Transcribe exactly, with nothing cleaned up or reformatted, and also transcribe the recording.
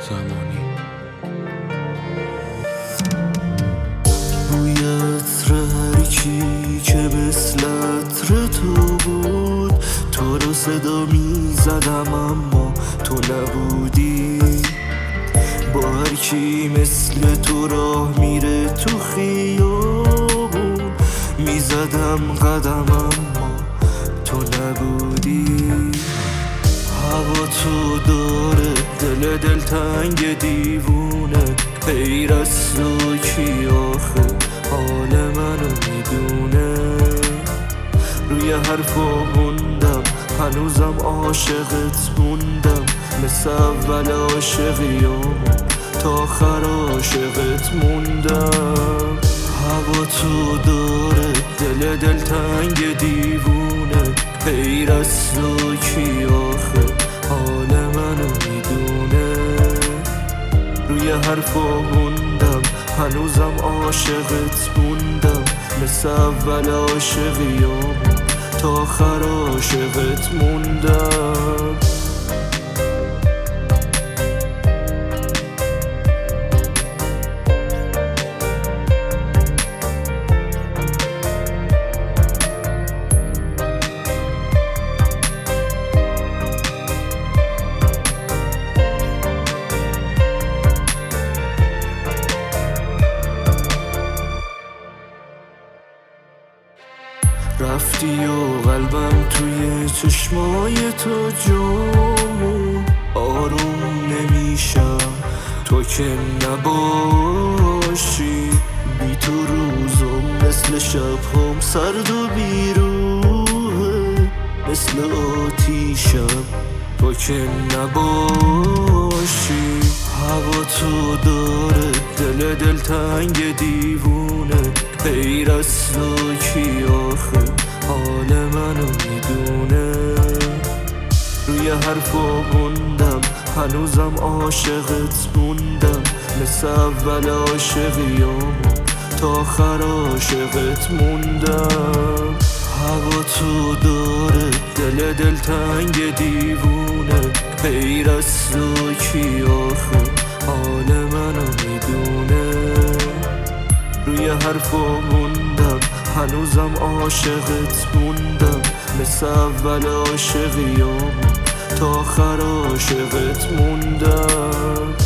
زمانی. بوی عطر هری چی که مثل عطر تو بود، تو رو صدا می زدم اما تو نبودی. با هر کی مثل تو راه میره تو خیابون، می زدم قدم اما تو نبودی. هوا تو داره دل دلتنگ دیوونه، غیر از تو کی آخه حال منو میدونه. روی حرفا موندم هنوزم عاشقت موندم، مثل اول عاشقیام تا آخر عاشقت موندم. هوا تو داره دل دلتنگ دیوونه، غیر از تو کی آخه حال منو میدونه. روی حرفا موندم هنوزم عاشقت موندم، مثل اول عاشقیام تا آخر عاشقت موندم. رفتی و قلبم توی چشمای تو جامون، آروم نمیشم تو که نباشی. بی تو روزم مثل شبهام سرد و بیروحه، مثل آتیشم تو که نباشی. هوا تو داره دل دلتنگ دیوونه، غیر از تو کی آخه حال منو میدونه. روی حرفا موندم هنوزم عاشقت موندم، مثل اول عاشقیام تا آخر عاشقت موندم. هوا تو داره دل دلتنگ دیوونه، غیر از تو کی آخه حال منو میدونه. روی حرفا موندم هنوزم عاشقت موندم، مثل اول عاشقیام تا آخر عاشقت موندم.